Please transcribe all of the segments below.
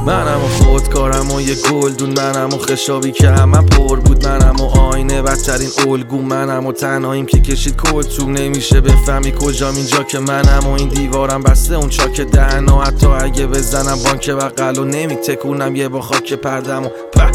منم و خودکارم و یه گلدون، منم و خشابی که همه پر بود، منم و آینه بدترین الگو، منم و تنهاییم که کشید کلتوم. نمیشه بفهمی کجام اینجا که منم و این دیوارم بسته اون چاک دهن و حتی اگه بزنم بانک بغل و نمیتکونم یه با خاک پردم و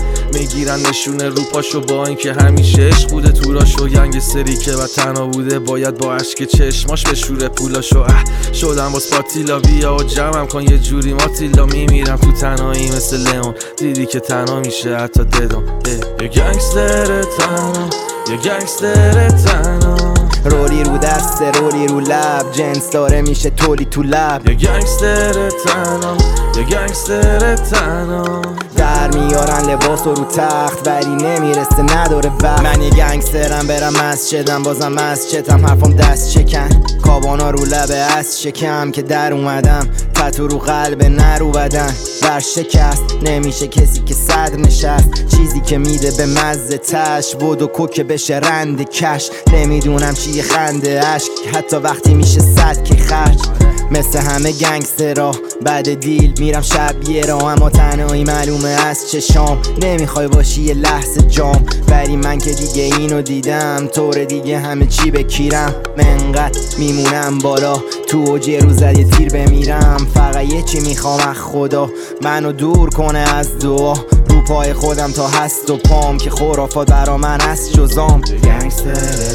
میگیرن نشونه رو پاشو، با اینکه همیشه عشق بوده توراشو. ینگ سری که تنها بوده باید با عشق چشماش بشوره پولاشو. شدم باز پاتیلا بیا و جمعم کن یه جوری ماتیلا. میمیرم تو تنهایی مثل لئون، دیدی که تنها میشه حتی ددم. یه گنگستر تنها، یه گنگستر تنها، رولی رو دست رولی رو لب، جنس داره میشه تولی تو لب. یه گنگستر تنها، یه گنگستر تنها، در میارن لباس رو تخت ولی نمیرسه نداره وقت. من یه گنگسترم برم مسجدم بازم مسجدم، حرفم دست چکن کابانا رو لبه از شکم که در اومدم، تتو رو قلب نه رو بدن. بر شکست نمیشه کسی که صدر نشست، چیزی که میده به مزه تش بود و کوکه بشه رند کش. نمیدونم چیه خنده عشق حتی وقتی میشه صد که خرج. مثل همه گنگسترها بعد دیل میرم شب یه را، اما تنهایی معلومه از چشام. نمیخوای باشی یه لحظه جام، ولی من که دیگه اینو دیدم، طور دیگه همه چی بکیرم. منقدر میمونم بالا تو اوج روزد یه تیر بمیرم. فقط یه چی میخوام از خدا، منو دور کنه از دعا. رو پای خودم تا هست و پام که خرافات برا من از جزام. گنگستر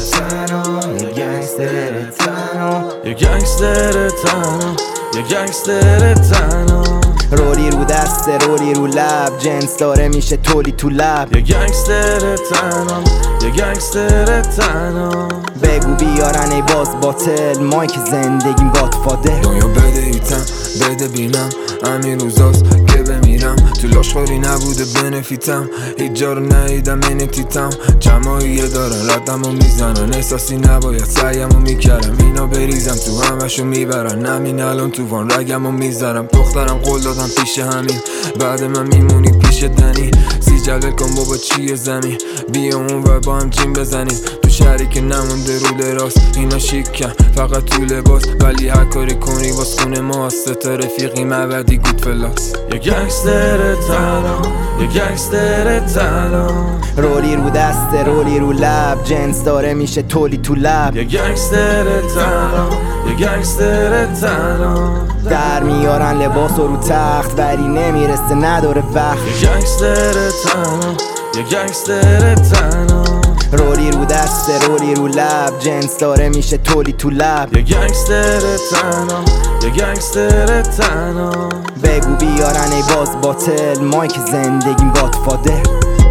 تنها، یه گنگستر تنها، یه گنگستر تنها، یه گنگستر تنها، رولی رو دست رولی رو لب، جنس داره میشه تولی تو لب. یه گنگستر تنها، یه گنگستر تنها، بگو بیارن ای باز باطل، مایک زندگیم گادفادر. دنیا بده ایتم بده بینم، همین روزاست که بمیرم. تو لاشخوری نبوده بنفیتم، هیچ جا رو ندیدم اینتیتم. جمعیه دارن ردم و میزنن، احساسی نباید سعیم و میکردم اینا بریزم تو همشو میبرن. همین الان توفان رگم و میذارم. دخترم قول دادم پیش همین، بعد من میمونی پیش دنی. سی جلوه کن بابا چیه زمین، بیا اون و با هم جیم بزنیم. تو شهری که نمونده رو لراست، اینا شیکن فقط تو لباس، ولی هر کاری کنی باز خونه ماست. تا رفیقی مبدی گود فلاس. یه گنگستر تنها، یه گنگستر تنها، رولی رو دست رولی رو لب، جنس داره میشه تولی تو لب. یه گنگستر تنها، یه گنگستر تنها، در میارن لباس رو تخت ولی نمیرسه نداره وقت. یه گنگستر تنها، یه گنگستر تنها، رولی رو دست رولی رو لب، جنس داره میشه تولی تو لب. یه گنگستر تنها، یه گنگستر تنها، بگو بیارن ای باز باطل، مایک زندگیم گادفادر.